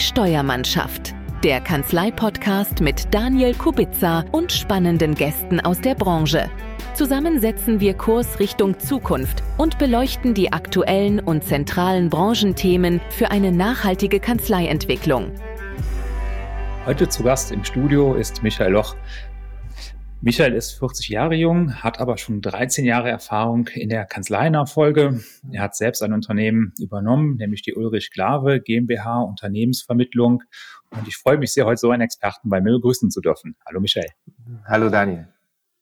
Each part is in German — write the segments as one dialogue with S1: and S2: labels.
S1: Steuermannschaft, der Kanzlei-Podcast mit Daniel Kubica und spannenden Gästen aus der Branche. Zusammen setzen wir Kurs Richtung Zukunft und beleuchten die aktuellen und zentralen Branchenthemen für eine nachhaltige Kanzleientwicklung.
S2: Heute zu Gast im Studio ist Michael Loch. Michael ist 40 Jahre jung, hat aber schon 13 Jahre Erfahrung in der Kanzleinachfolge. Er hat selbst ein Unternehmen übernommen, nämlich die Ulrich Glawe GmbH Unternehmensvermittlung. Und ich freue mich sehr, heute so einen Experten bei mir begrüßen zu dürfen. Hallo Michael.
S3: Hallo Daniel.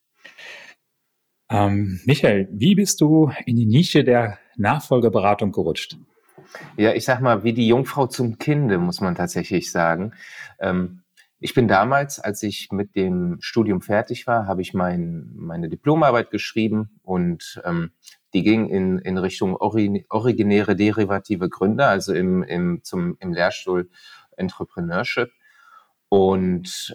S2: Michael, wie bist du in die Nische der Nachfolgeberatung gerutscht?
S3: Ja, ich sag mal, wie die Jungfrau zum Kinde, muss man tatsächlich sagen. Ich bin damals, als ich mit dem Studium fertig war, habe ich meine Diplomarbeit geschrieben und die ging in Richtung originäre derivative Gründe, also im Lehrstuhl Entrepreneurship. Und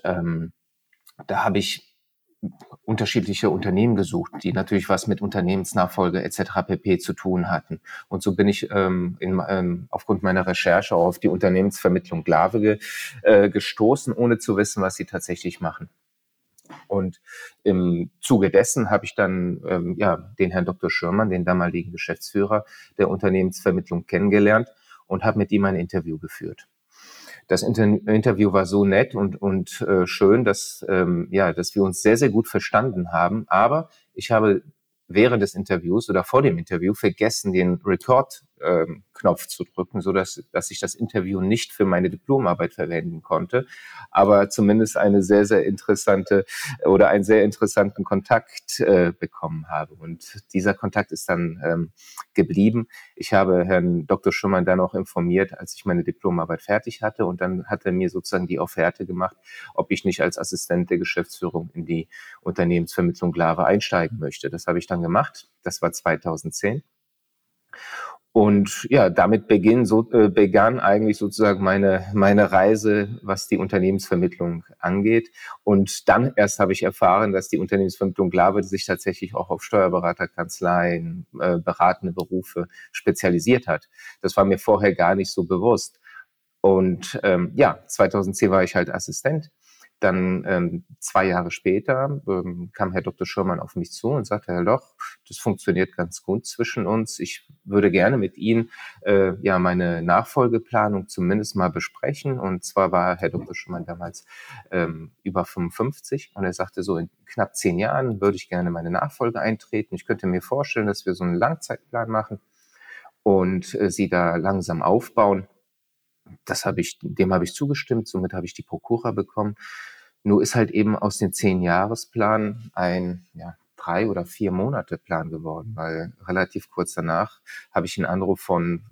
S3: da habe ich unterschiedliche Unternehmen gesucht, die natürlich was mit Unternehmensnachfolge etc. pp. Zu tun hatten. Und so bin ich aufgrund meiner Recherche auch auf die Unternehmensvermittlung Glawe gestoßen, ohne zu wissen, was sie tatsächlich machen. Und im Zuge dessen habe ich dann den Herrn Dr. Schürmann, den damaligen Geschäftsführer der Unternehmensvermittlung, kennengelernt und habe mit ihm ein Interview geführt. Das Interview war so nett und schön, dass wir uns sehr, sehr gut verstanden haben. Aber ich habe während des Interviews oder vor dem Interview vergessen, den Record-Knopf zu drücken, sodass ich das Interview nicht für meine Diplomarbeit verwenden konnte, aber zumindest eine sehr, sehr interessante oder einen sehr interessanten Kontakt bekommen habe. Und dieser Kontakt ist dann geblieben. Ich habe Herrn Dr. Schürmann dann auch informiert, als ich meine Diplomarbeit fertig hatte, und dann hat er mir sozusagen die Offerte gemacht, ob ich nicht als Assistent der Geschäftsführung in die Unternehmensvermittlung Glawe einsteigen möchte. Das habe ich dann gemacht. Das war 2010. Und ja, damit begann eigentlich sozusagen meine Reise, was die Unternehmensvermittlung angeht. Und dann erst habe ich erfahren, dass die Unternehmensvermittlung Glawe sich tatsächlich auch auf Steuerberaterkanzleien, beratende Berufe spezialisiert hat. Das war mir vorher gar nicht so bewusst. Und 2010 war ich halt Assistent. Dann 2 Jahre später kam Herr Dr. Schürmann auf mich zu und sagte: Herr Loch, das funktioniert ganz gut zwischen uns. Ich würde gerne mit Ihnen meine Nachfolgeplanung zumindest mal besprechen. Und zwar war Herr Dr. Schürmann damals über 55 und er sagte, so in knapp 10 Jahren würde ich gerne meine Nachfolge eintreten. Ich könnte mir vorstellen, dass wir so einen Langzeitplan machen und Sie da langsam aufbauen. Dem habe ich zugestimmt, somit habe ich die Prokura bekommen. Nur ist halt eben aus dem 10-Jahresplan ein 3 oder 4 Monate Plan geworden, weil relativ kurz danach habe ich einen Anruf von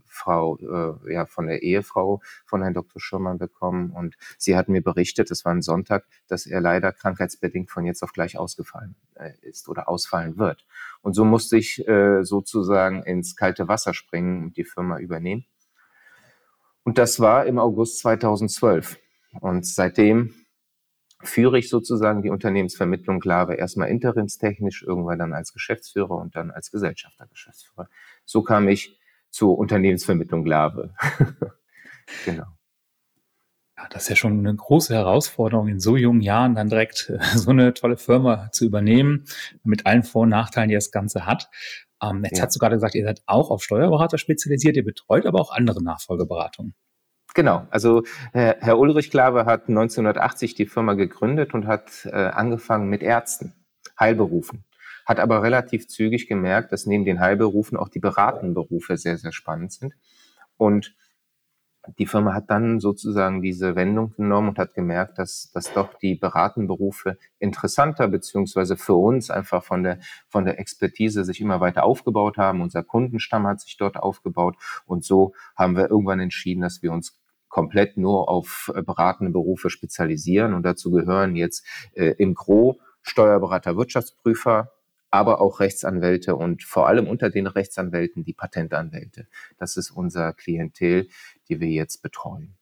S3: der Ehefrau von Herrn Dr. Schürmann bekommen, und sie hat mir berichtet, es war ein Sonntag, dass er leider krankheitsbedingt von jetzt auf gleich ausgefallen ist oder ausfallen wird. Und so musste ich sozusagen ins kalte Wasser springen und die Firma übernehmen. Und das war im August 2012. Und seitdem führe ich sozusagen die Unternehmensvermittlung Glawe erstmal interimstechnisch, irgendwann dann als Geschäftsführer und dann als Gesellschaftergeschäftsführer. So kam ich zur Unternehmensvermittlung Glawe. Genau.
S2: Ja, das ist ja schon eine große Herausforderung, in so jungen Jahren dann direkt so eine tolle Firma zu übernehmen, mit allen Vor- und Nachteilen, die das Ganze hat. Jetzt hast du gerade gesagt, ihr seid auch auf Steuerberater spezialisiert, ihr betreut aber auch andere Nachfolgeberatungen.
S3: Genau, also Herr Ulrich Glawe hat 1980 die Firma gegründet und hat angefangen mit Ärzten, Heilberufen. Hat aber relativ zügig gemerkt, dass neben den Heilberufen auch die beratenden Berufe sehr, sehr spannend sind. Und die Firma hat dann sozusagen diese Wendung genommen und hat gemerkt, dass doch die beratenden Berufe interessanter beziehungsweise für uns einfach von der Expertise sich immer weiter aufgebaut haben. Unser Kundenstamm hat sich dort aufgebaut, und so haben wir irgendwann entschieden, dass wir uns komplett nur auf beratende Berufe spezialisieren, und dazu gehören jetzt im Gros Steuerberater, Wirtschaftsprüfer, aber auch Rechtsanwälte und vor allem unter den Rechtsanwälten die Patentanwälte. Das ist unser Klientel, die wir jetzt betreuen.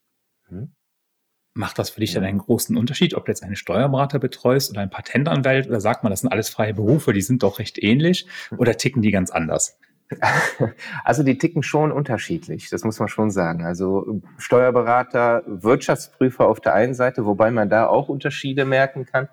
S2: Macht das für dich dann einen großen Unterschied, ob du jetzt einen Steuerberater betreust oder einen Patentanwalt, oder sagt man, das sind alles freie Berufe, die sind doch recht ähnlich, oder ticken die ganz anders?
S3: Also die ticken schon unterschiedlich, das muss man schon sagen. Also Steuerberater, Wirtschaftsprüfer auf der einen Seite, wobei man da auch Unterschiede merken kann,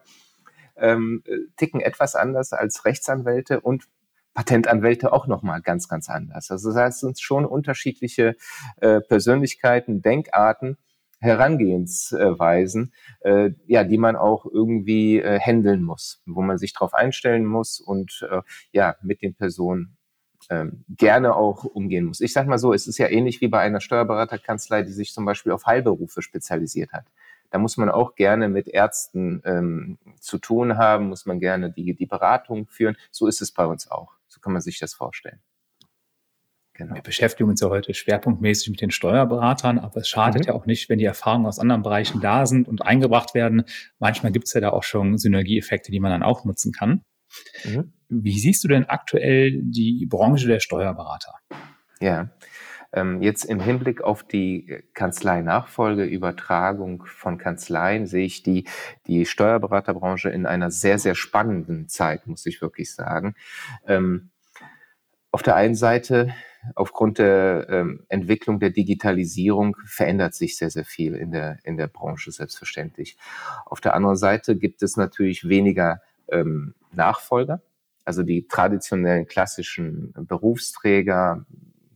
S3: ticken etwas anders als Rechtsanwälte und Patentanwälte auch nochmal ganz, ganz anders. Also das heißt, es sind schon unterschiedliche Persönlichkeiten, Denkarten, Herangehensweisen, die man auch irgendwie handeln muss, wo man sich darauf einstellen muss und mit den Personen gerne auch umgehen muss. Ich sage mal so, es ist ja ähnlich wie bei einer Steuerberaterkanzlei, die sich zum Beispiel auf Heilberufe spezialisiert hat. Da muss man auch gerne mit Ärzten zu tun haben, muss man gerne die Beratung führen. So ist es bei uns auch. So kann man sich das vorstellen.
S2: Genau. Wir beschäftigen uns ja heute schwerpunktmäßig mit den Steuerberatern, aber es schadet ja auch nicht, wenn die Erfahrungen aus anderen Bereichen da sind und eingebracht werden. Manchmal gibt es ja da auch schon Synergieeffekte, die man dann auch nutzen kann. Wie siehst du denn aktuell die Branche der Steuerberater?
S3: Ja, jetzt im Hinblick auf die Kanzleinachfolge, Übertragung von Kanzleien, sehe ich die Steuerberaterbranche in einer sehr, sehr spannenden Zeit, muss ich wirklich sagen. Auf der einen Seite, aufgrund der Entwicklung der Digitalisierung, verändert sich sehr, sehr viel in der Branche, selbstverständlich. Auf der anderen Seite gibt es natürlich weniger Nachfolger, also die traditionellen klassischen Berufsträger,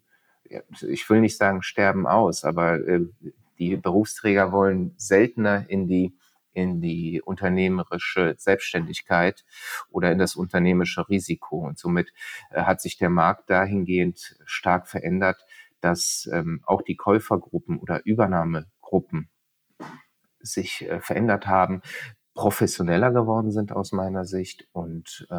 S3: ich will nicht sagen sterben aus, aber die Berufsträger wollen seltener in die unternehmerische Selbstständigkeit oder in das unternehmerische Risiko. Und somit hat sich der Markt dahingehend stark verändert, dass auch die Käufergruppen oder Übernahmegruppen sich verändert haben, professioneller geworden sind aus meiner Sicht und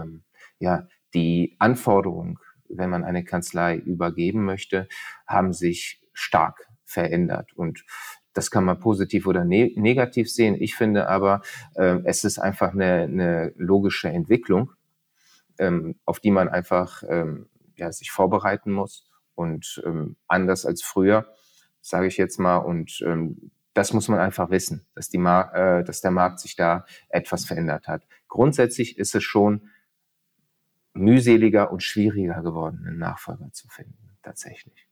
S3: die Anforderungen, wenn man eine Kanzlei übergeben möchte, haben sich stark verändert. Und das kann man positiv oder negativ sehen. Ich finde aber, es ist einfach eine logische Entwicklung, auf die man einfach sich vorbereiten muss. Und anders als früher, sage ich jetzt mal, und das muss man einfach wissen, dass der Markt sich da etwas verändert hat. Grundsätzlich ist es schon mühseliger und schwieriger geworden, einen Nachfolger zu finden, tatsächlich.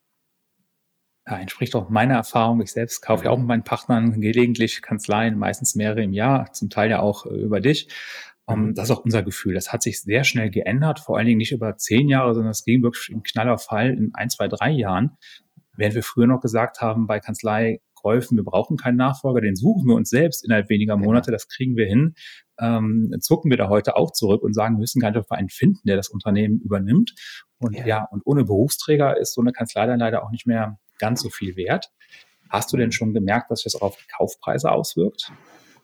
S2: Ja, entspricht auch meiner Erfahrung. Ich selbst kaufe ja auch mit meinen Partnern gelegentlich Kanzleien, meistens mehrere im Jahr, zum Teil ja auch über dich. Das ist auch unser Gefühl. Das hat sich sehr schnell geändert, vor allen Dingen nicht über 10 Jahre, sondern es ging wirklich im knaller Fall in 1, 2, 3 Jahren. Während wir früher noch gesagt haben, bei Kanzleikäufen, wir brauchen keinen Nachfolger, den suchen wir uns selbst innerhalb weniger Monate, das kriegen wir hin, zucken wir da heute auch zurück und sagen, wir müssen gar nicht auf einen finden, der das Unternehmen übernimmt. Und und ohne Berufsträger ist so eine Kanzlei dann leider auch nicht mehr ganz so viel wert. Hast du denn schon gemerkt, dass sich das auch auf die Kaufpreise auswirkt?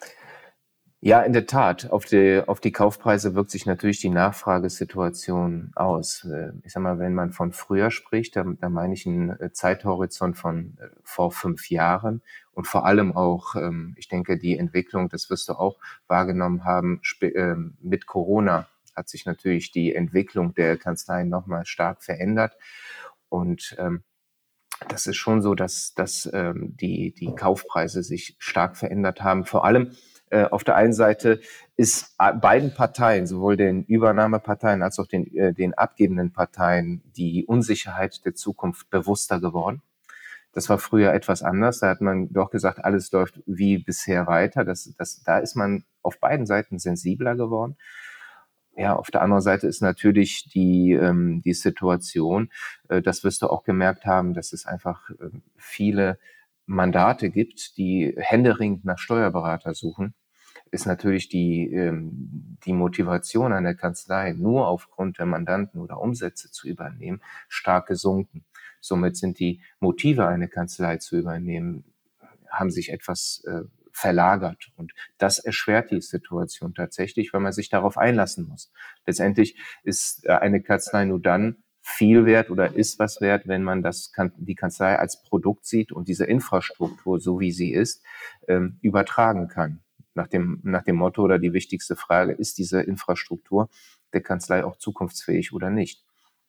S3: Ja, in der Tat. Auf die Kaufpreise wirkt sich natürlich die Nachfragesituation aus. Ich sag mal, wenn man von früher spricht, da meine ich einen Zeithorizont von vor 5 Jahren und vor allem auch, ich denke, die Entwicklung, das wirst du auch wahrgenommen haben, mit Corona hat sich natürlich die Entwicklung der Kanzleien nochmal stark verändert und das ist schon so, dass die Kaufpreise sich stark verändert haben. Vor allem auf der einen Seite ist beiden Parteien, sowohl den Übernahmeparteien als auch den abgebenden Parteien, die Unsicherheit der Zukunft bewusster geworden. Das war früher etwas anders. Da hat man doch gesagt, alles läuft wie bisher weiter. Da ist man auf beiden Seiten sensibler geworden. Ja, auf der anderen Seite ist natürlich die Situation, das wirst du auch gemerkt haben, dass es einfach viele Mandate gibt, die händeringend nach Steuerberater suchen, ist natürlich die Motivation einer Kanzlei, nur aufgrund der Mandanten oder Umsätze zu übernehmen, stark gesunken. Somit sind die Motive, eine Kanzlei zu übernehmen, haben sich etwas verlagert. Und das erschwert die Situation tatsächlich, weil man sich darauf einlassen muss. Letztendlich ist eine Kanzlei nur dann viel wert oder ist was wert, wenn man die Kanzlei als Produkt sieht und diese Infrastruktur, so wie sie ist, übertragen kann. Nach dem Motto oder die wichtigste Frage, ist diese Infrastruktur der Kanzlei auch zukunftsfähig oder nicht?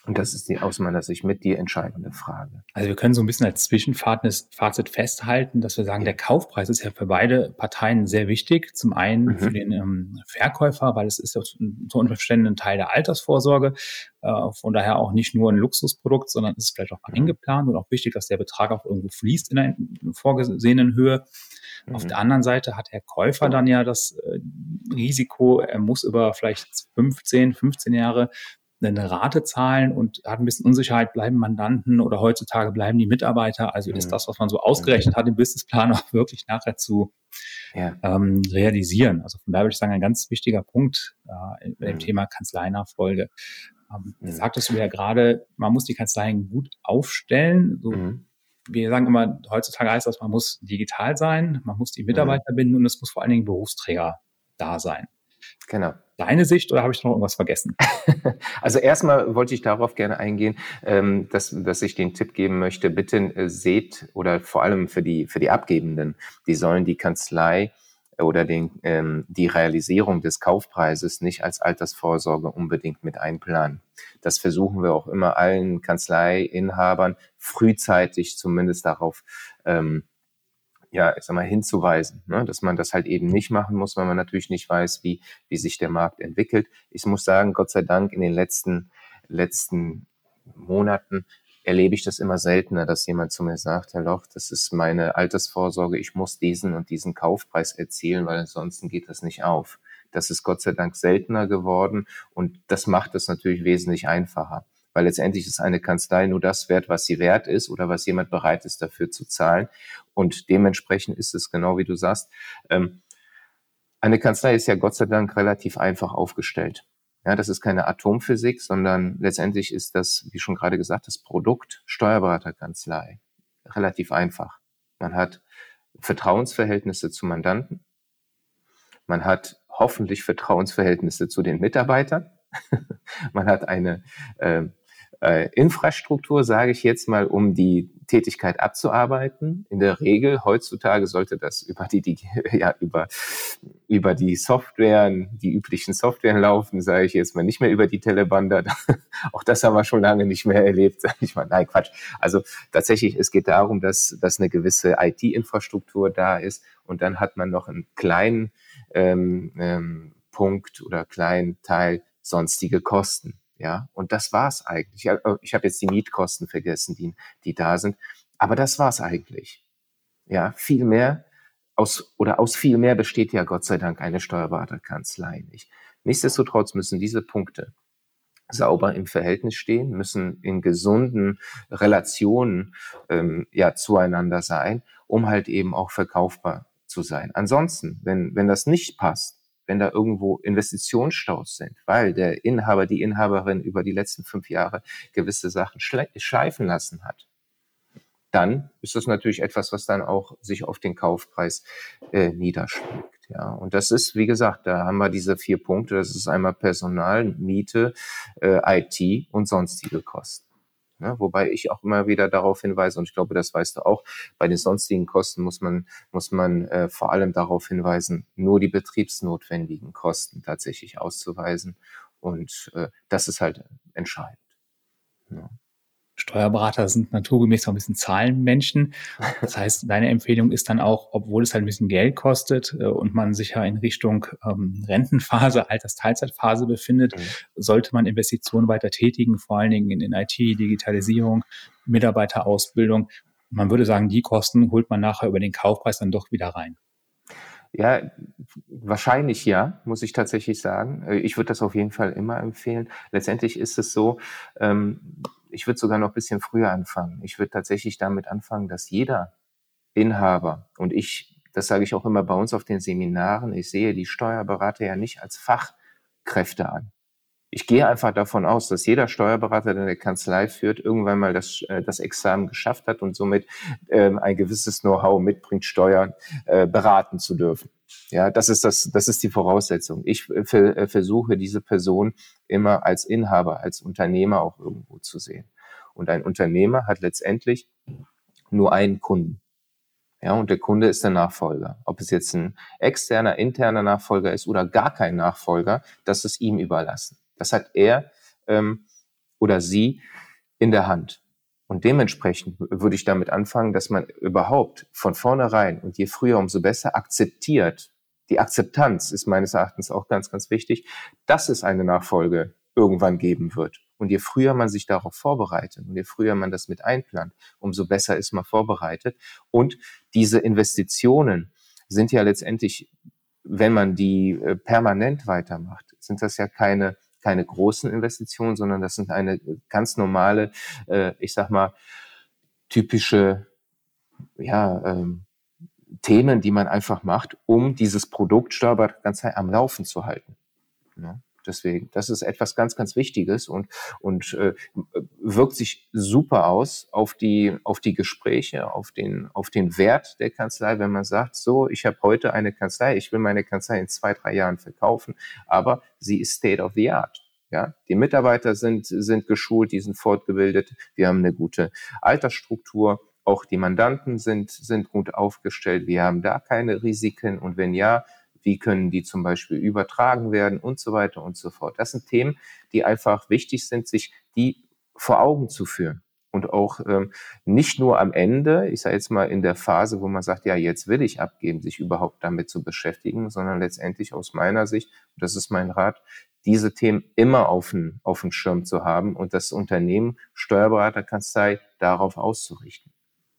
S3: Und das ist aus meiner Sicht mit die entscheidende Frage.
S2: Also wir können so ein bisschen als Zwischenfazit festhalten, dass wir sagen, der Kaufpreis ist ja für beide Parteien sehr wichtig. Zum einen für den Verkäufer, weil es ist ja zu Unverständnis ein Teil der Altersvorsorge. Von daher auch nicht nur ein Luxusprodukt, sondern es ist vielleicht auch eingeplant und auch wichtig, dass der Betrag auch irgendwo fließt in einer vorgesehenen Höhe. Auf der anderen Seite hat der Käufer dann ja das Risiko, er muss über vielleicht 15 Jahre eine Rate zahlen und hat ein bisschen Unsicherheit, bleiben Mandanten oder heutzutage bleiben die Mitarbeiter. Also ist das, was man so ausgerechnet hat, im Businessplan auch wirklich nachher zu realisieren. Also von daher würde ich sagen, ein ganz wichtiger Punkt bei dem Thema Kanzleinachfolge. Sagtest du ja gerade, man muss die Kanzleien gut aufstellen. So, wir sagen immer, heutzutage heißt das, man muss digital sein, man muss die Mitarbeiter binden und es muss vor allen Dingen Berufsträger da sein.
S3: Genau.
S2: Deine Sicht oder habe ich noch irgendwas vergessen?
S3: Also erstmal wollte ich darauf gerne eingehen, dass ich den Tipp geben möchte, bitte seht oder vor allem für die Abgebenden, die sollen die Kanzlei oder die Realisierung des Kaufpreises nicht als Altersvorsorge unbedingt mit einplanen. Das versuchen wir auch immer allen Kanzleiinhabern frühzeitig zumindest darauf hinzuweisen, ne, dass man das halt eben nicht machen muss, weil man natürlich nicht weiß, wie sich der Markt entwickelt. Ich muss sagen, Gott sei Dank in den letzten Monaten erlebe ich das immer seltener, dass jemand zu mir sagt, Herr Loch, das ist meine Altersvorsorge, ich muss diesen und diesen Kaufpreis erzielen, weil ansonsten geht das nicht auf. Das ist Gott sei Dank seltener geworden und das macht es natürlich wesentlich einfacher. Weil letztendlich ist eine Kanzlei nur das wert, was sie wert ist oder was jemand bereit ist, dafür zu zahlen. Und dementsprechend ist es genau wie du sagst. Eine Kanzlei ist ja Gott sei Dank relativ einfach aufgestellt. Ja, das ist keine Atomphysik, sondern letztendlich ist das, wie schon gerade gesagt, das Produkt Steuerberaterkanzlei relativ einfach. Man hat Vertrauensverhältnisse zu Mandanten. Man hat hoffentlich Vertrauensverhältnisse zu den Mitarbeitern. Man hat eine Infrastruktur, sage ich jetzt mal, um die Tätigkeit abzuarbeiten. In der Regel heutzutage sollte das über die Softwaren, die üblichen Softwaren laufen, sage ich jetzt mal, nicht mehr über die Telebanda. Auch das haben wir schon lange nicht mehr erlebt, sage ich mal. Nein, Quatsch. Also tatsächlich, es geht darum, dass eine gewisse IT-Infrastruktur da ist und dann hat man noch einen kleinen Punkt oder kleinen Teil sonstige Kosten. Ja, und das war's eigentlich. Ich habe jetzt die Mietkosten vergessen, die da sind. Aber das war's eigentlich. Ja, aus viel mehr besteht ja Gott sei Dank eine Steuerberaterkanzlei nicht. Nichtsdestotrotz müssen diese Punkte sauber im Verhältnis stehen, müssen in gesunden Relationen zueinander sein, um halt eben auch verkaufbar zu sein. Ansonsten, wenn das nicht passt, wenn da irgendwo Investitionsstaus sind, weil der Inhaber, die Inhaberin über die letzten 5 Jahre gewisse Sachen schleifen lassen hat, dann ist das natürlich etwas, was dann auch sich auf den Kaufpreis niederschlägt. Ja, und das ist, wie gesagt, da haben wir diese 4 Punkte. Das ist einmal Personal, Miete, IT und sonstige Kosten. Ja, wobei ich auch immer wieder darauf hinweise, und ich glaube, das weißt du auch, bei den sonstigen Kosten muss man vor allem darauf hinweisen, nur die betriebsnotwendigen Kosten tatsächlich auszuweisen. Und das ist halt entscheidend. Ja.
S2: Steuerberater sind naturgemäß auch ein bisschen Zahlenmenschen. Das heißt, deine Empfehlung ist dann auch, obwohl es halt ein bisschen Geld kostet und man sich ja in Richtung Rentenphase, Altersteilzeitphase befindet, sollte man Investitionen weiter tätigen, vor allen Dingen in IT, Digitalisierung, Mitarbeiterausbildung. Man würde sagen, die Kosten holt man nachher über den Kaufpreis dann doch wieder rein.
S3: Ja, wahrscheinlich ja, muss ich tatsächlich sagen. Ich würde das auf jeden Fall immer empfehlen. Letztendlich ist es so, ich würde sogar noch ein bisschen früher anfangen. Ich würde tatsächlich damit anfangen, dass jeder Inhaber, und das sage ich auch immer bei uns auf den Seminaren, ich sehe die Steuerberater ja nicht als Fachkräfte an. Ich gehe einfach davon aus, dass jeder Steuerberater, der eine Kanzlei führt, irgendwann mal das Examen geschafft hat und somit ein gewisses Know-how mitbringt, Steuern beraten zu dürfen. Ja, das ist die Voraussetzung. Ich versuche diese Person immer als Inhaber, als Unternehmer auch irgendwo zu sehen. Und ein Unternehmer hat letztendlich nur einen Kunden. Ja, und der Kunde ist der Nachfolger. Ob es jetzt ein externer, interner Nachfolger ist oder gar kein Nachfolger, das ist ihm überlassen. Das hat er oder sie in der Hand. Und dementsprechend würde ich damit anfangen, dass man überhaupt von vornherein und je früher, umso besser akzeptiert. Die Akzeptanz ist meines Erachtens auch ganz, ganz wichtig, dass es eine Nachfolge irgendwann geben wird. Und je früher man sich darauf vorbereitet und je früher man das mit einplant, umso besser ist man vorbereitet. Und diese Investitionen sind ja letztendlich, wenn man die permanent weitermacht, sind das ja keine großen Investitionen, sondern das sind eine ganz normale, ich sag mal, typische Themen, die man einfach macht, um dieses Produkt Steuerberaterkanzlei am Laufen zu halten. Ja, deswegen, das ist etwas ganz, ganz Wichtiges und wirkt sich super aus auf die Gespräche, auf den Wert der Kanzlei, wenn man sagt, so, ich habe heute eine Kanzlei, ich will meine Kanzlei in 2-3 Jahren verkaufen, aber sie ist State of the Art. Ja, die Mitarbeiter sind geschult, die sind fortgebildet, wir haben eine gute Altersstruktur, auch die Mandanten sind gut aufgestellt, wir haben da keine Risiken und wenn ja, wie können die zum Beispiel übertragen werden und so weiter und so fort. Das sind Themen, die einfach wichtig sind, sich die vor Augen zu führen. Und auch nicht nur am Ende, ich sage jetzt mal in der Phase, wo man sagt, ja, jetzt will ich abgeben, sich überhaupt damit zu beschäftigen, sondern letztendlich aus meiner Sicht, und das ist mein Rat, diese Themen immer auf dem Schirm zu haben und das Unternehmen Steuerberaterkanzlei darauf auszurichten.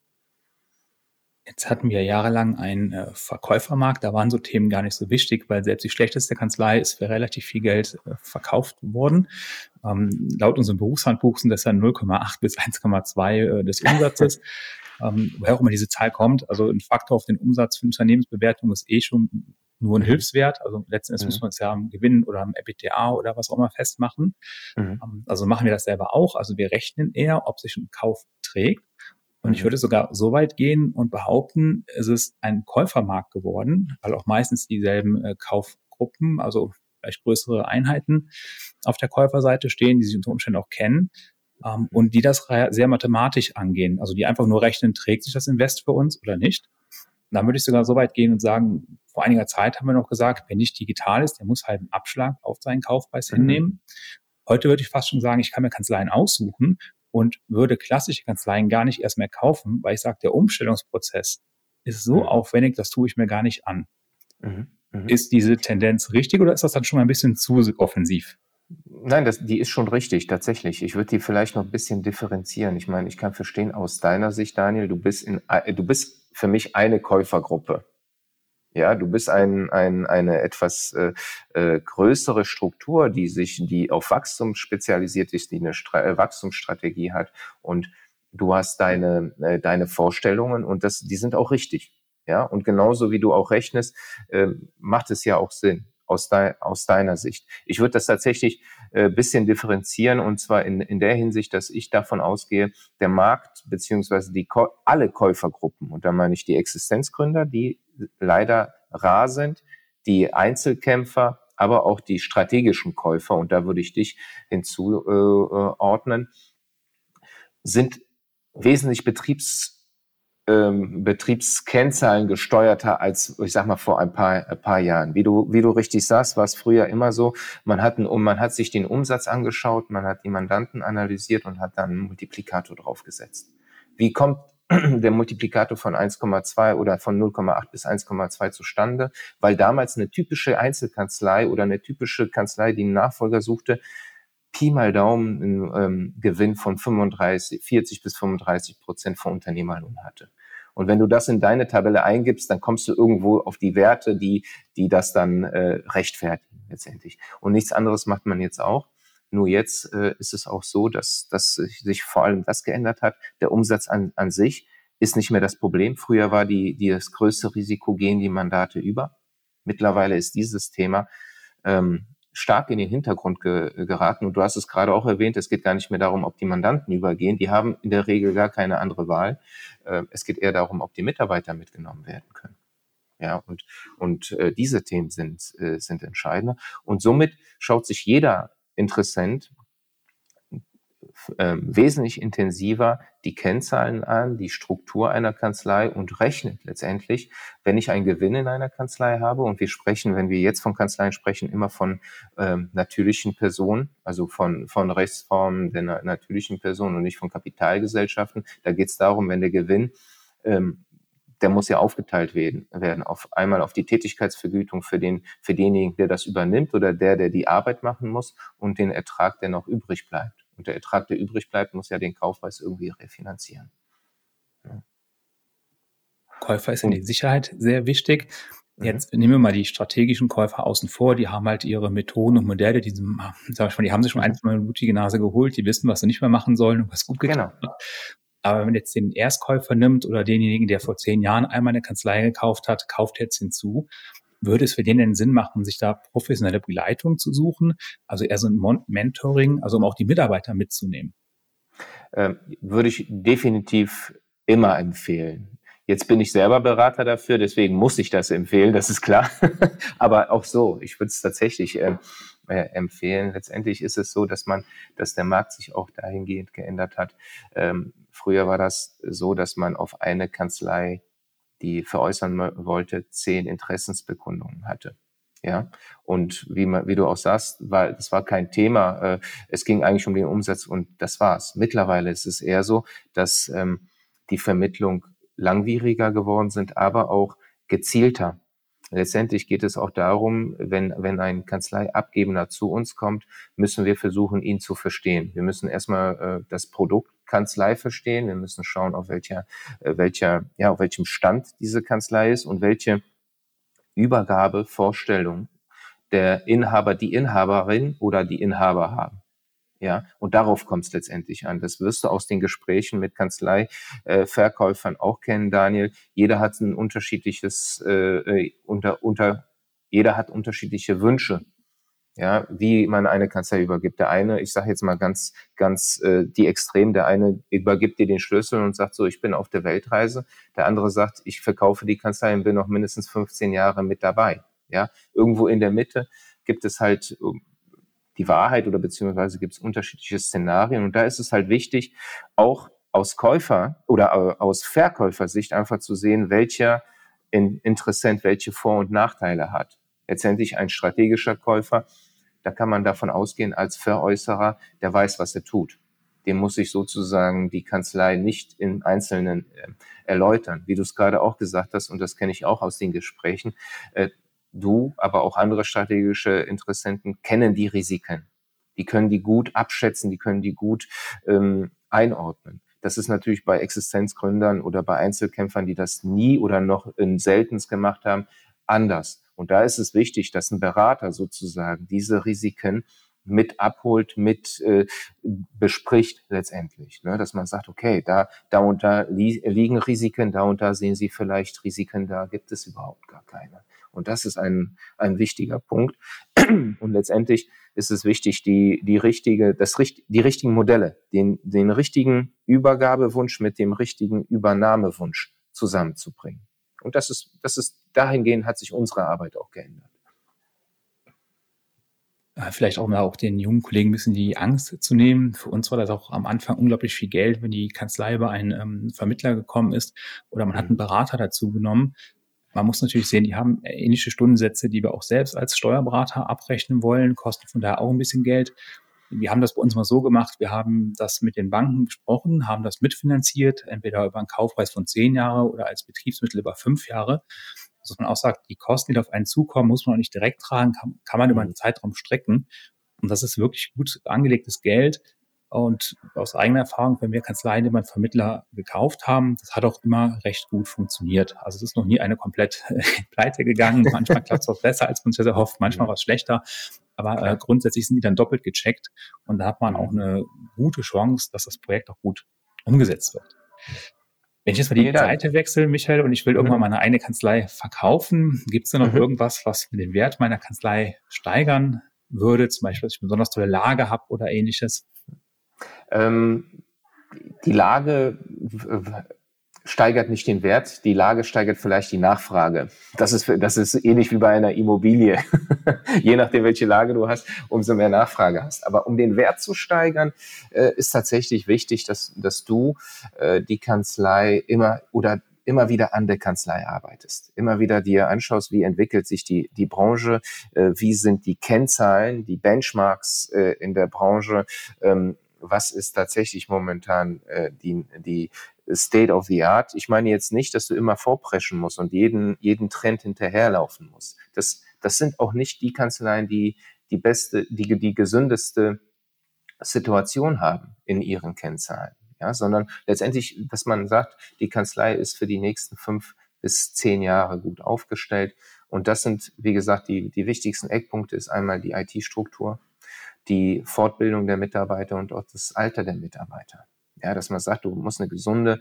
S2: Jetzt hatten wir jahrelang einen Verkäufermarkt, da waren so Themen gar nicht so wichtig, weil selbst die schlechteste Kanzlei ist für relativ viel Geld verkauft worden. Laut unserem Berufshandbuch sind das dann 0,8 bis 1,2 des Umsatzes. Woher auch immer diese Zahl kommt, also ein Faktor auf den Umsatz für Unternehmensbewertung ist schon nur ein Hilfswert. Also letzten Endes muss man es ja am Gewinn oder am EBITDA oder was auch immer festmachen. Also machen wir das selber auch. Also wir rechnen eher, ob sich ein Kauf trägt. Und ich würde sogar so weit gehen und behaupten, es ist ein Käufermarkt geworden, weil auch meistens dieselben Kaufgruppen, also vielleicht größere Einheiten auf der Käuferseite stehen, die sich unter Umständen auch kennen und die das sehr mathematisch angehen. Also die einfach nur rechnen, trägt sich das Invest für uns oder nicht. Und dann würde ich sogar so weit gehen und sagen, vor einiger Zeit haben wir noch gesagt, wer nicht digital ist, der muss halt einen Abschlag auf seinen Kaufpreis hinnehmen. Heute würde ich fast schon sagen, ich kann mir Kanzleien aussuchen und würde klassische Kanzleien gar nicht erst mehr kaufen, weil ich sage, der Umstellungsprozess ist so aufwendig, das tue ich mir gar nicht an. Ist diese Tendenz richtig oder ist das dann schon mal ein bisschen zu offensiv?
S3: Nein, die ist schon richtig, tatsächlich. Ich würde die vielleicht noch ein bisschen differenzieren. Ich meine, ich kann verstehen aus deiner Sicht, Daniel, du bist für mich eine Käufergruppe. Ja, du bist eine etwas größere Struktur, die auf Wachstum spezialisiert ist, die eine Wachstumsstrategie hat und du hast deine Vorstellungen und die sind auch richtig. Ja, und genauso wie du auch rechnest, macht es ja auch Sinn aus deiner Sicht. Ich würde das tatsächlich bisschen differenzieren und zwar in der Hinsicht, dass ich davon ausgehe, der Markt beziehungsweise alle Käufergruppen, und da meine ich die Existenzgründer, die leider rar sind, die Einzelkämpfer, aber auch die strategischen Käufer, und da würde ich dich hinzuordnen, sind wesentlich Betriebskennzahlen gesteuerter als, ich sag mal, vor ein paar Jahren. Wie du richtig sagst, war es früher immer so, man hat sich den Umsatz angeschaut, man hat die Mandanten analysiert und hat dann einen Multiplikator draufgesetzt. Wie kommt der Multiplikator von 1,2 oder von 0,8 bis 1,2 zustande? Weil damals eine typische Einzelkanzlei oder eine typische Kanzlei, die einen Nachfolger suchte, Pi mal Daumen einen Gewinn von 40 bis 35% vom Unternehmerlohn hatte. Und wenn du das in deine Tabelle eingibst, dann kommst du irgendwo auf die Werte, die das dann rechtfertigen letztendlich. Und nichts anderes macht man jetzt auch. Nur jetzt ist es auch so, dass sich vor allem das geändert hat. Der Umsatz an sich ist nicht mehr das Problem. Früher war das größte Risiko, gehen die Mandate über. Mittlerweile ist dieses Thema stark in den Hintergrund geraten. Und du hast es gerade auch erwähnt, es geht gar nicht mehr darum, ob die Mandanten übergehen. Die haben in der Regel gar keine andere Wahl. Es geht eher darum, ob die Mitarbeiter mitgenommen werden können. Ja, und diese Themen sind entscheidender. Und somit schaut sich jeder Interessent wesentlich intensiver die Kennzahlen an, die Struktur einer Kanzlei und rechnet letztendlich, wenn ich einen Gewinn in einer Kanzlei habe, und wir sprechen, wenn wir jetzt von Kanzleien sprechen, immer von natürlichen Personen, also von Rechtsformen der natürlichen Personen und nicht von Kapitalgesellschaften. Da geht es darum, wenn der Gewinn, der muss ja aufgeteilt werden, auf einmal auf die Tätigkeitsvergütung für denjenigen, der das übernimmt oder der die Arbeit machen muss, und den Ertrag, der noch übrig bleibt. Und der Ertrag, der übrig bleibt, muss ja den Kaufpreis irgendwie refinanzieren. Ja.
S2: Käufer ist ja die Sicherheit sehr wichtig. Jetzt nehmen wir mal die strategischen Käufer außen vor, die haben halt ihre Methoden und Modelle, die haben sich schon ein, zwei Mal eine blutige Nase geholt, die wissen, was sie nicht mehr machen sollen und was gut geklappt hat. Aber wenn man jetzt den Erstkäufer nimmt oder denjenigen, der vor 10 Jahren einmal eine Kanzlei gekauft hat, kauft jetzt hinzu, würde es für den denn Sinn machen, sich da professionelle Begleitung zu suchen? Also eher so ein Mentoring, also um auch die Mitarbeiter mitzunehmen?
S3: Würde ich definitiv immer empfehlen. Jetzt bin ich selber Berater dafür, deswegen muss ich das empfehlen, das ist klar. Aber auch so, ich würde es tatsächlich empfehlen. Letztendlich ist es so, dass der Markt sich auch dahingehend geändert hat. Früher war das so, dass man auf eine Kanzlei, die veräußern wollte, 10 Interessensbekundungen hatte. Ja, und wie du auch sagst, das war kein Thema. Es ging eigentlich um den Umsatz und das war's. Mittlerweile ist es eher so, dass die Vermittlung langwieriger geworden sind, aber auch gezielter. Letztendlich geht es auch darum, wenn ein Kanzleiabgebender zu uns kommt, müssen wir versuchen, ihn zu verstehen. Wir müssen erstmal das Produkt Kanzlei verstehen. Wir müssen schauen, auf welchem Stand diese Kanzlei ist und welche Übergabevorstellung der Inhaber, die Inhaberin oder die Inhaber haben. Ja, und darauf kommt es letztendlich an. Das wirst du aus den Gesprächen mit Kanzleiverkäufern auch kennen, Daniel. Jeder hat ein unterschiedliches, jeder hat unterschiedliche Wünsche. Ja, wie man eine Kanzlei übergibt. Der eine, ich sage jetzt mal ganz die Extrem, der eine übergibt dir den Schlüssel und sagt so, ich bin auf der Weltreise. Der andere sagt, ich verkaufe die Kanzlei und bin noch mindestens 15 Jahre mit dabei. Ja, irgendwo in der Mitte gibt es halt die Wahrheit oder beziehungsweise gibt es unterschiedliche Szenarien. Und da ist es halt wichtig, auch aus Käufer- oder aus Verkäufersicht einfach zu sehen, welcher Interessent welche Vor- und Nachteile hat. Letztendlich ein strategischer Käufer, da kann man davon ausgehen, als Veräußerer, der weiß, was er tut. Dem muss ich sozusagen die Kanzlei nicht im Einzelnen erläutern. Wie du es gerade auch gesagt hast, und das kenne ich auch aus den Gesprächen, du, aber auch andere strategische Interessenten kennen die Risiken. Die können die gut abschätzen, die können die gut einordnen. Das ist natürlich bei Existenzgründern oder bei Einzelkämpfern, die das nie oder noch seltenst gemacht haben, anders. Und da ist es wichtig, dass ein Berater sozusagen diese Risiken mit abholt, mit bespricht letztendlich. Ne? Dass man sagt, okay, da und da liegen Risiken, da und da sehen Sie vielleicht Risiken, da gibt es überhaupt gar keine. Und das ist ein wichtiger Punkt. Und letztendlich ist es wichtig, die richtigen Modelle, den richtigen Übergabewunsch mit dem richtigen Übernahmewunsch zusammenzubringen. Und das ist dahingehend hat sich unsere Arbeit auch geändert.
S2: Vielleicht auch mal auch den jungen Kollegen ein bisschen die Angst zu nehmen. Für uns war das auch am Anfang unglaublich viel Geld, wenn die Kanzlei über einen Vermittler gekommen ist oder man hat einen Berater dazu genommen. Man muss natürlich sehen, die haben ähnliche Stundensätze, die wir auch selbst als Steuerberater abrechnen wollen, kosten von daher auch ein bisschen Geld. Wir haben das bei uns mal so gemacht, wir haben das mit den Banken besprochen, haben das mitfinanziert, entweder über einen Kaufpreis von 10 Jahre oder als Betriebsmittel über 5 Jahre. Dass man auch sagt, die Kosten, die auf einen zukommen, muss man auch nicht direkt tragen, kann man über einen Zeitraum strecken. Und das ist wirklich gut angelegtes Geld. Und aus eigener Erfahrung, wenn wir Kanzleien über einen Vermittler gekauft haben, das hat auch immer recht gut funktioniert. Also es ist noch nie eine komplett pleite gegangen. Manchmal klappt es auch besser, als man sich erhofft, manchmal war es schlechter. Aber grundsätzlich sind die dann doppelt gecheckt. Und da hat man auch eine gute Chance, dass das Projekt auch gut umgesetzt wird. Wenn ich jetzt mal die Seite wechsle, Michael, und ich will irgendwann mal eine Kanzlei verkaufen, gibt es da noch irgendwas, was den Wert meiner Kanzlei steigern würde? Zum Beispiel, dass ich eine besonders tolle Lage habe oder ähnliches?
S3: Die Lage steigert nicht den Wert, die Lage steigert vielleicht die Nachfrage. Das ist ähnlich wie bei einer Immobilie. Je nachdem, welche Lage du hast, umso mehr Nachfrage hast. Aber um den Wert zu steigern, ist tatsächlich wichtig, dass du die Kanzlei immer wieder an der Kanzlei arbeitest. Immer wieder dir anschaust, wie entwickelt sich die Branche, wie sind die Kennzahlen, die Benchmarks in der Branche, was ist tatsächlich momentan die State of the Art. Ich meine jetzt nicht, dass du immer vorpreschen musst und jeden Trend hinterherlaufen musst. Das sind auch nicht die Kanzleien, die gesündeste Situation haben in ihren Kennzahlen. Ja, sondern letztendlich, dass man sagt, die Kanzlei ist für die nächsten 5 bis 10 Jahre gut aufgestellt. Und das sind, wie gesagt, die wichtigsten Eckpunkte ist einmal die IT-Struktur, die Fortbildung der Mitarbeiter und auch das Alter der Mitarbeiter. Ja, dass man sagt, du musst eine gesunde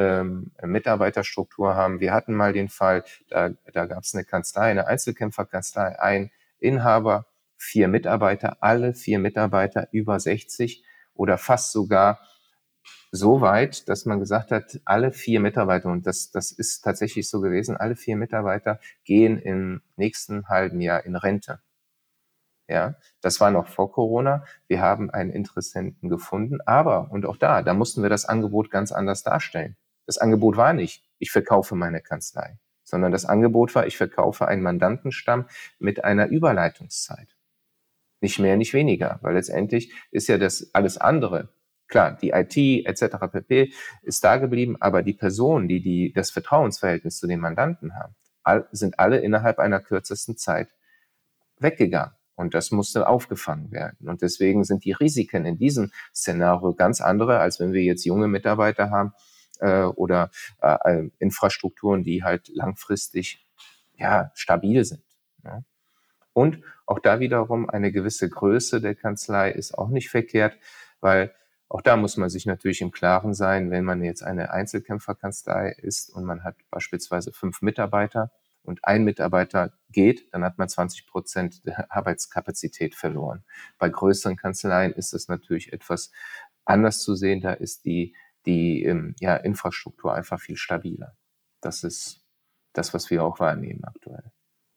S3: Mitarbeiterstruktur haben. Wir hatten mal den Fall, da gab es eine Kanzlei, eine Einzelkämpferkanzlei, ein Inhaber, 4 Mitarbeiter, alle 4 Mitarbeiter über 60 oder fast sogar so weit, dass man gesagt hat, alle 4 Mitarbeiter, und das ist tatsächlich so gewesen, alle 4 Mitarbeiter gehen im nächsten halben Jahr in Rente. Ja, das war noch vor Corona. Wir haben einen Interessenten gefunden, aber, und auch da mussten wir das Angebot ganz anders darstellen. Das Angebot war nicht, ich verkaufe meine Kanzlei, sondern das Angebot war, ich verkaufe einen Mandantenstamm mit einer Überleitungszeit. Nicht mehr, nicht weniger, weil letztendlich ist ja das alles andere. Klar, die IT etc. pp. Ist da geblieben, aber die Personen, die das Vertrauensverhältnis zu den Mandanten haben, sind alle innerhalb einer kürzesten Zeit weggegangen. Und das musste aufgefangen werden. Und deswegen sind die Risiken in diesem Szenario ganz andere, als wenn wir jetzt junge Mitarbeiter haben oder Infrastrukturen, die halt langfristig stabil sind. Ja. Und auch da wiederum eine gewisse Größe der Kanzlei ist auch nicht verkehrt, weil auch da muss man sich natürlich im Klaren sein, wenn man jetzt eine Einzelkämpferkanzlei ist und man hat beispielsweise 5 Mitarbeiter und ein Mitarbeiter geht, dann hat man 20% der Arbeitskapazität verloren. Bei größeren Kanzleien ist das natürlich etwas anders zu sehen. Da ist die Infrastruktur einfach viel stabiler. Das ist das, was wir auch wahrnehmen aktuell.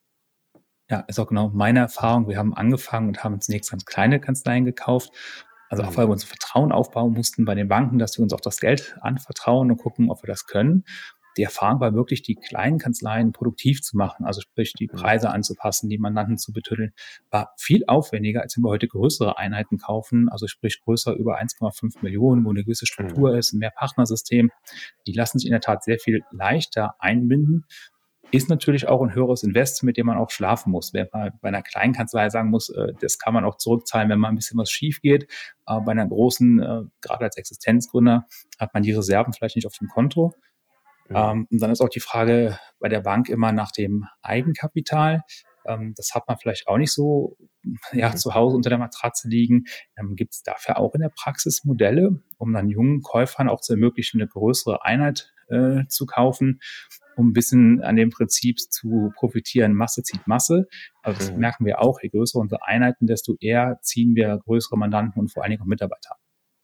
S2: Ja, ist auch genau meine Erfahrung. Wir haben angefangen und haben zunächst ganz kleine Kanzleien gekauft. Also auch weil wir uns Vertrauen aufbauen mussten bei den Banken, dass wir uns auch das Geld anvertrauen und gucken, ob wir das können. Die Erfahrung war wirklich, die kleinen Kanzleien produktiv zu machen, also sprich die Preise anzupassen, die Mandanten zu betütteln, war viel aufwendiger, als wenn wir heute größere Einheiten kaufen, also sprich größer über 1,5 Millionen, wo eine gewisse Struktur ist, ein Mehrpartnersystem. Die lassen sich in der Tat sehr viel leichter einbinden. Ist natürlich auch ein höheres Invest, mit dem man auch schlafen muss. Wenn man bei einer kleinen Kanzlei sagen muss, das kann man auch zurückzahlen, wenn mal ein bisschen was schief geht. Bei einer großen, gerade als Existenzgründer, hat man die Reserven vielleicht nicht auf dem Konto. Und dann ist auch die Frage bei der Bank immer nach dem Eigenkapital. Das hat man vielleicht auch nicht so zu Hause unter der Matratze liegen. Gibt es dafür auch in der Praxis Modelle, um dann jungen Käufern auch zu ermöglichen, eine größere Einheit zu kaufen, um ein bisschen an dem Prinzip zu profitieren, Masse zieht Masse. Also das merken wir auch, je größer unsere Einheiten, desto eher ziehen wir größere Mandanten und vor allen Dingen auch Mitarbeiter.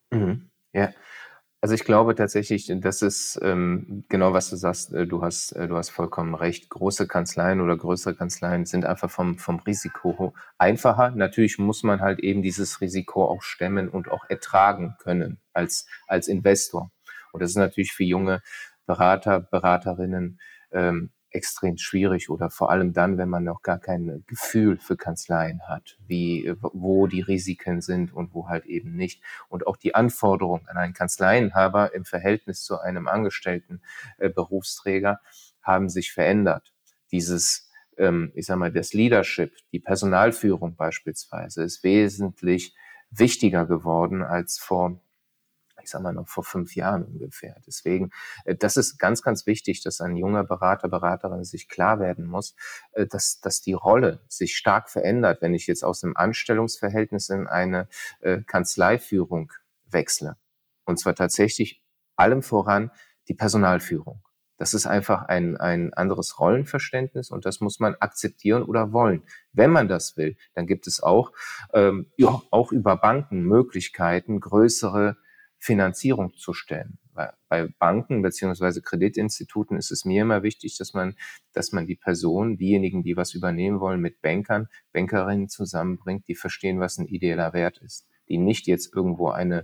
S3: Ja, also ich glaube tatsächlich, das ist genau, was du sagst, du hast vollkommen recht. Große Kanzleien oder größere Kanzleien sind einfach vom Risiko einfacher. Natürlich muss man halt eben dieses Risiko auch stemmen und auch ertragen können als Investor. Und das ist natürlich für junge Berater, Beraterinnen extrem schwierig oder vor allem dann, wenn man noch gar kein Gefühl für Kanzleien hat, wo die Risiken sind und wo halt eben nicht. Und auch die Anforderungen an einen Kanzleienhaber im Verhältnis zu einem angestellten Berufsträger haben sich verändert. Dieses, das Leadership, die Personalführung beispielsweise ist wesentlich wichtiger geworden als vor 5 Jahren ungefähr. Deswegen, das ist ganz, ganz wichtig, dass ein junger Berater, Beraterin sich klar werden muss, dass die Rolle sich stark verändert, wenn ich jetzt aus einem Anstellungsverhältnis in eine Kanzleiführung wechsle. Und zwar tatsächlich allem voran die Personalführung. Das ist einfach ein anderes Rollenverständnis und das muss man akzeptieren oder wollen. Wenn man das will, dann gibt es auch über Banken Möglichkeiten, größere Finanzierung zu stellen, bei Banken beziehungsweise Kreditinstituten ist es mir immer wichtig, dass man die Personen, diejenigen, die was übernehmen wollen, mit Bankern, Bankerinnen zusammenbringt, die verstehen, was ein ideeller Wert ist, die nicht jetzt irgendwo eine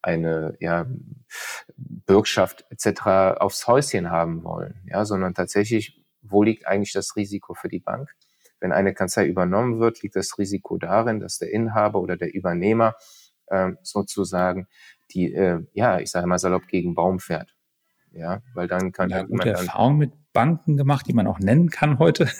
S3: Bürgschaft etc. aufs Häuschen haben wollen, ja, sondern tatsächlich, wo liegt eigentlich das Risiko für die Bank? Wenn eine Kanzlei übernommen wird, liegt das Risiko darin, dass der Inhaber oder der Übernehmer sozusagen die, ich sage mal salopp, gegen Baum fährt. Ja, weil dann kann
S2: ja, gute Erfahrungen mit Banken gemacht, die man auch nennen kann heute.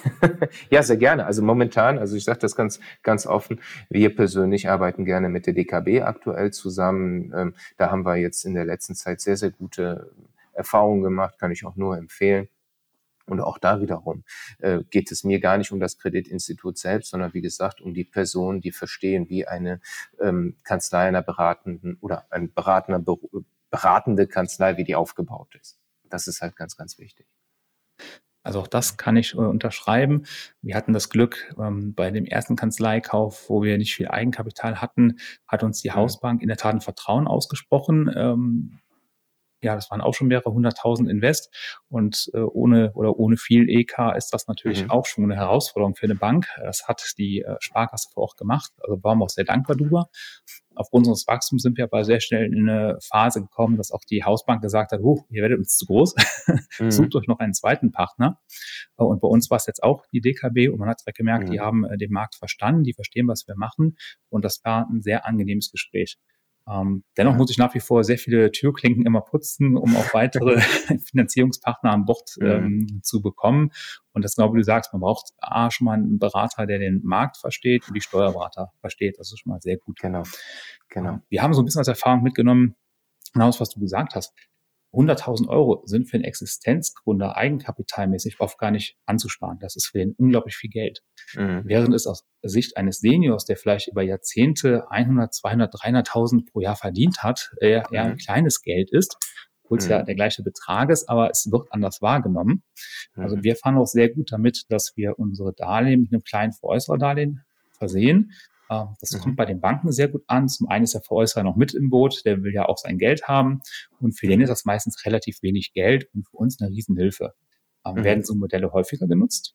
S3: Ja, sehr gerne. Also momentan, ich sage das ganz, ganz offen, wir persönlich arbeiten gerne mit der DKB aktuell zusammen. Da haben wir jetzt in der letzten Zeit sehr, sehr gute Erfahrungen gemacht, kann ich auch nur empfehlen. Und auch da wiederum geht es mir gar nicht um das Kreditinstitut selbst, sondern wie gesagt um die Personen, die verstehen, wie eine Kanzlei einer beratenden oder ein beratende Kanzlei, wie die aufgebaut ist. Das ist halt ganz, ganz wichtig.
S2: Also auch das kann ich unterschreiben. Wir hatten das Glück, bei dem ersten Kanzleikauf, wo wir nicht viel Eigenkapital hatten, hat uns die Hausbank in der Tat ein Vertrauen ausgesprochen. Das waren auch schon mehrere 100.000 Invest und ohne viel EK ist das natürlich auch schon eine Herausforderung für eine Bank. Das hat die Sparkasse vor Ort gemacht, also waren wir auch sehr dankbar drüber. Aufgrund unseres Wachstums sind wir aber sehr schnell in eine Phase gekommen, dass auch die Hausbank gesagt hat, ihr werdet uns zu groß, sucht euch noch einen zweiten Partner. Und bei uns war es jetzt auch die DKB und man hat direkt gemerkt, die haben den Markt verstanden, die verstehen, was wir machen und das war ein sehr angenehmes Gespräch. Dennoch muss ich nach wie vor sehr viele Türklinken immer putzen, um auch weitere Finanzierungspartner an Bord zu bekommen. Und das genau wie du sagst, man braucht schon mal einen Berater, der den Markt versteht und die Steuerberater versteht. Das ist schon mal sehr gut.
S3: Genau.
S2: Wir haben so ein bisschen als Erfahrung mitgenommen, genau das, was du gesagt hast. 100.000 Euro sind für einen Existenzgründer eigenkapitalmäßig oft gar nicht anzusparen. Das ist für den unglaublich viel Geld. Während es aus Sicht eines Seniors, der vielleicht über Jahrzehnte 100, 200, 300.000 pro Jahr verdient hat, eher ein kleines Geld ist, obwohl es ja der gleiche Betrag ist, aber es wird anders wahrgenommen. Also wir fahren auch sehr gut damit, dass wir unsere Darlehen mit einem kleinen Veräußererdarlehen versehen. Das kommt bei den Banken sehr gut an. Zum einen ist der Veräußerer noch mit im Boot, der will ja auch sein Geld haben. Und für den ist das meistens relativ wenig Geld und für uns eine Riesenhilfe. Werden so Modelle häufiger genutzt?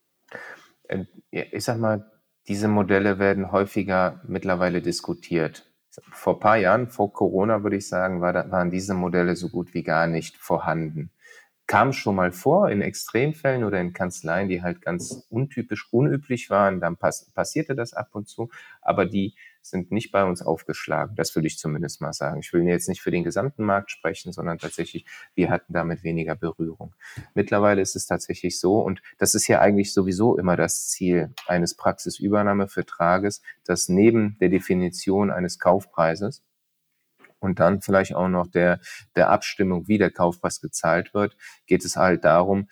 S3: Ich sag mal, diese Modelle werden häufiger mittlerweile diskutiert. Vor ein paar Jahren, vor Corona, würde ich sagen, waren diese Modelle so gut wie gar nicht vorhanden. Kam schon mal vor in Extremfällen oder in Kanzleien, die halt ganz unüblich waren, dann passierte das ab und zu, aber die sind nicht bei uns aufgeschlagen. Das würde ich zumindest mal sagen. Ich will jetzt nicht für den gesamten Markt sprechen, sondern tatsächlich, wir hatten damit weniger Berührung. Mittlerweile ist es tatsächlich so, und das ist ja eigentlich sowieso immer das Ziel eines Praxisübernahmevertrages, dass neben der Definition eines Kaufpreises und dann vielleicht auch noch der Abstimmung, wie der Kaufpreis gezahlt wird, geht es halt darum,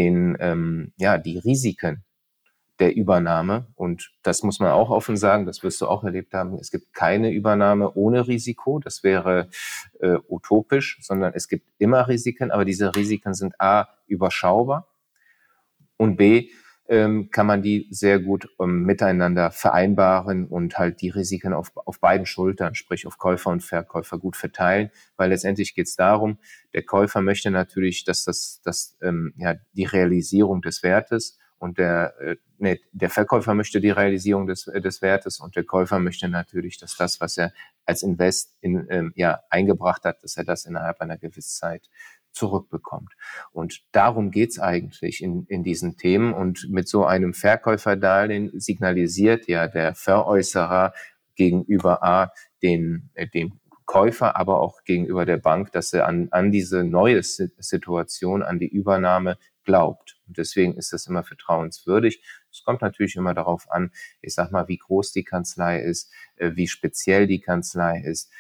S3: die Risiken der Übernahme, und das muss man auch offen sagen, das wirst du auch erlebt haben, es gibt keine Übernahme ohne Risiko, das wäre utopisch, sondern es gibt immer Risiken, aber diese Risiken sind A, überschaubar und B, kann man die sehr gut miteinander vereinbaren und halt die Risiken auf beiden Schultern, sprich auf Käufer und Verkäufer, gut verteilen, weil letztendlich geht es darum, der Käufer möchte natürlich, dass die Realisierung des Wertes und der Verkäufer möchte die Realisierung des Wertes und der Käufer möchte natürlich, dass das, was er als Invest eingebracht hat, dass er das innerhalb einer gewissen Zeit zurückbekommt. Und darum geht's eigentlich in diesen Themen. Und mit so einem Verkäuferdarlehen signalisiert ja der Veräußerer gegenüber dem Käufer, aber auch gegenüber der Bank, dass er an diese neue Situation, an die Übernahme glaubt. Und deswegen ist das immer vertrauenswürdig. Es kommt natürlich immer darauf an, ich sag mal, wie groß die Kanzlei ist, wie speziell die Kanzlei ist,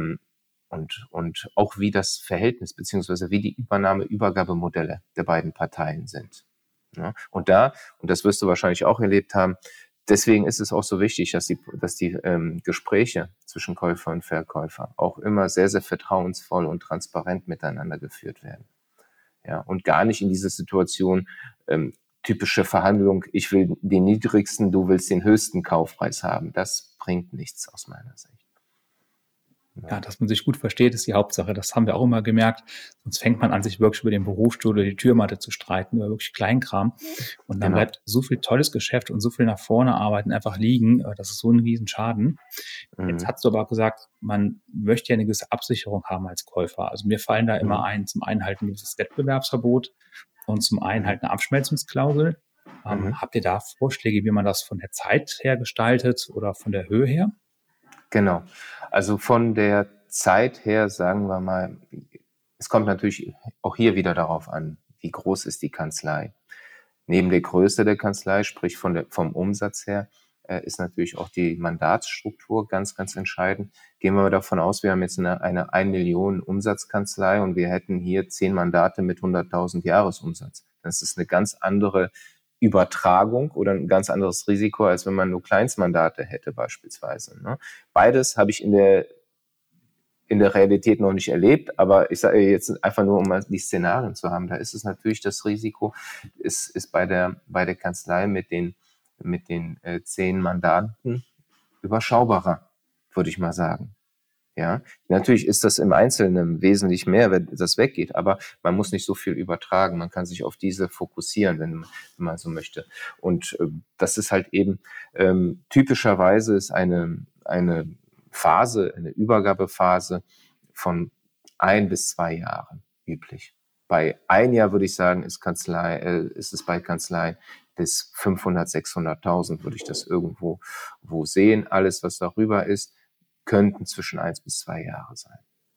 S3: und auch wie das Verhältnis beziehungsweise wie die Übergabemodelle der beiden Parteien sind. Ja, und das wirst du wahrscheinlich auch erlebt haben, deswegen ist es auch so wichtig, dass die Gespräche zwischen Käufer und Verkäufer auch immer sehr, sehr vertrauensvoll und transparent miteinander geführt werden. Ja, und gar nicht in diese Situation typische Verhandlung, ich will den niedrigsten, du willst den höchsten Kaufpreis haben. Das bringt nichts aus meiner Sicht.
S2: Ja, dass man sich gut versteht, ist die Hauptsache. Das haben wir auch immer gemerkt. Sonst fängt man an, sich wirklich über den Berufsstuhl oder die Türmatte zu streiten, über wirklich Kleinkram. Und dann bleibt so viel tolles Geschäft und so viel nach vorne arbeiten einfach liegen. Das ist so ein Riesenschaden. Jetzt hast du aber auch gesagt, man möchte ja eine gewisse Absicherung haben als Käufer. Also mir fallen da immer ein, zum einen halt ein gewisses Wettbewerbsverbot und zum einen halt eine Abschmelzungsklausel. Habt ihr da Vorschläge, wie man das von der Zeit her gestaltet oder von der Höhe her?
S3: Genau. Also von der Zeit her, sagen wir mal, es kommt natürlich auch hier wieder darauf an, wie groß ist die Kanzlei. Neben der Größe der Kanzlei, sprich vom Umsatz her, ist natürlich auch die Mandatsstruktur ganz, ganz entscheidend. Gehen wir mal davon aus, wir haben jetzt eine 1 Million Umsatzkanzlei und wir hätten hier 10 Mandate mit 100.000 Jahresumsatz. Das ist eine ganz andere Übertragung oder ein ganz anderes Risiko, als wenn man nur Kleinstmandate hätte beispielsweise. Ne? Beides habe ich in der Realität noch nicht erlebt, aber ich sage jetzt einfach nur, um mal die Szenarien zu haben, da ist es natürlich das Risiko, ist bei der Kanzlei mit den 10 Mandanten überschaubarer, würde ich mal sagen. Ja, natürlich ist das im Einzelnen wesentlich mehr, wenn das weggeht, aber man muss nicht so viel übertragen. Man kann sich auf diese fokussieren, wenn man so möchte. Und das ist halt eben typischerweise ist eine Phase, eine Übergabephase von 1 bis 2 Jahren üblich. Bei 1 Jahr würde ich sagen, ist es bei Kanzleien bis 500, 600.000 würde ich das irgendwo sehen. Alles, was darüber ist, könnten zwischen 1 bis 2 Jahre sein.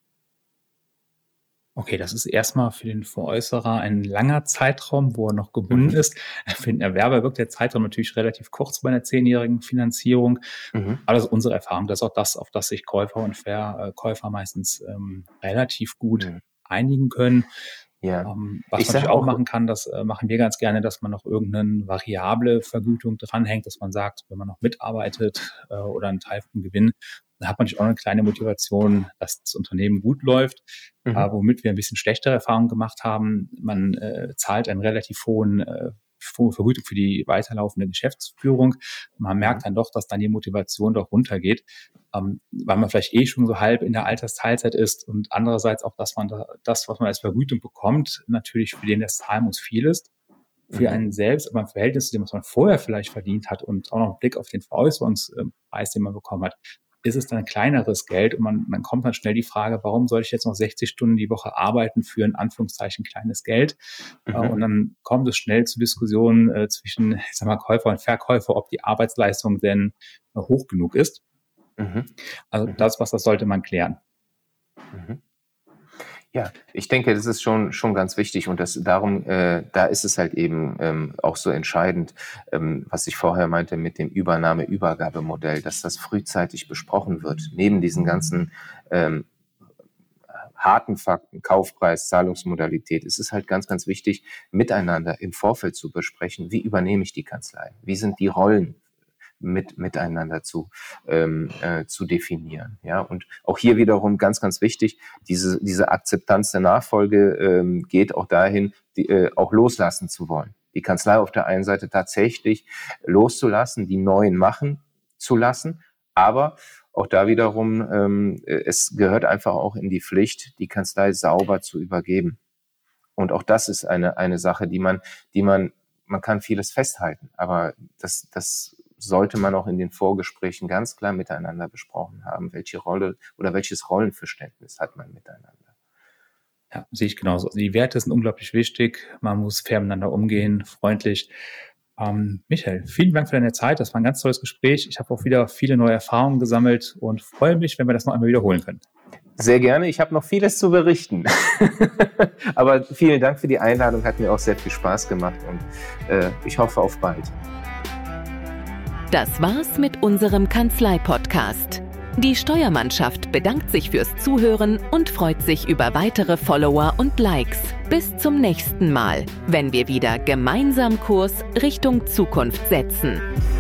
S2: Okay, das ist erstmal für den Veräußerer ein langer Zeitraum, wo er noch gebunden ist. Für den Erwerber wirkt der Zeitraum natürlich relativ kurz bei einer 10-jährigen Finanzierung. Aber das ist unsere Erfahrung. Das ist auch das, auf das sich Käufer und Verkäufer meistens relativ gut einigen können. Ja. Was man natürlich auch machen kann, das machen wir ganz gerne, dass man noch irgendeine variable Vergütung dranhängt, dass man sagt, wenn man noch mitarbeitet oder einen Teil vom Gewinn, dann hat man natürlich auch eine kleine Motivation, dass das Unternehmen gut läuft. Womit wir ein bisschen schlechtere Erfahrungen gemacht haben, man zahlt einen relativ hohe Vergütung für die weiterlaufende Geschäftsführung. Man merkt dann doch, dass dann die Motivation doch runtergeht, weil man vielleicht schon so halb in der Altersteilzeit ist und andererseits auch, dass man das, was man als Vergütung bekommt, natürlich für den das zahlen muss, viel ist. Für einen selbst, aber im Verhältnis zu dem, was man vorher vielleicht verdient hat und auch noch einen Blick auf den Veräußerungspreis, den man bekommen hat, ist es dann ein kleineres Geld und man kommt dann schnell die Frage, warum soll ich jetzt noch 60 Stunden die Woche arbeiten für in Anführungszeichen kleines Geld? Und dann kommt es schnell zu Diskussionen zwischen, Käufer und Verkäufer, ob die Arbeitsleistung denn hoch genug ist. Also das sollte man klären.
S3: Ja, ich denke, das ist schon ganz wichtig und da ist es halt eben auch so entscheidend, was ich vorher meinte mit dem Übernahme-Übergabemodell, dass das frühzeitig besprochen wird. Neben diesen ganzen harten Fakten, Kaufpreis, Zahlungsmodalität, ist es halt ganz, ganz wichtig, miteinander im Vorfeld zu besprechen, wie übernehme ich die Kanzlei, wie sind die Rollen miteinander zu definieren. Ja, und auch hier wiederum ganz, ganz wichtig, diese Akzeptanz der Nachfolge geht auch dahin, auch loslassen zu wollen. Die Kanzlei auf der einen Seite tatsächlich loszulassen, die Neuen machen zu lassen, aber auch da wiederum, es gehört einfach auch in die Pflicht, die Kanzlei sauber zu übergeben. Und auch das ist eine Sache, man kann vieles festhalten, aber das sollte man auch in den Vorgesprächen ganz klar miteinander besprochen haben, welche Rolle oder welches Rollenverständnis hat man miteinander.
S2: Ja, sehe ich genauso. Also die Werte sind unglaublich wichtig. Man muss fair miteinander umgehen, freundlich. Michael, vielen Dank für deine Zeit. Das war ein ganz tolles Gespräch. Ich habe auch wieder viele neue Erfahrungen gesammelt und freue mich, wenn wir das noch einmal wiederholen können.
S3: Sehr gerne. Ich habe noch vieles zu berichten. Aber vielen Dank für die Einladung. Hat mir auch sehr viel Spaß gemacht und ich hoffe auf bald.
S1: Das war's mit unserem Kanzlei-Podcast. Die Steuermannschaft bedankt sich fürs Zuhören und freut sich über weitere Follower und Likes. Bis zum nächsten Mal, wenn wir wieder gemeinsam Kurs Richtung Zukunft setzen.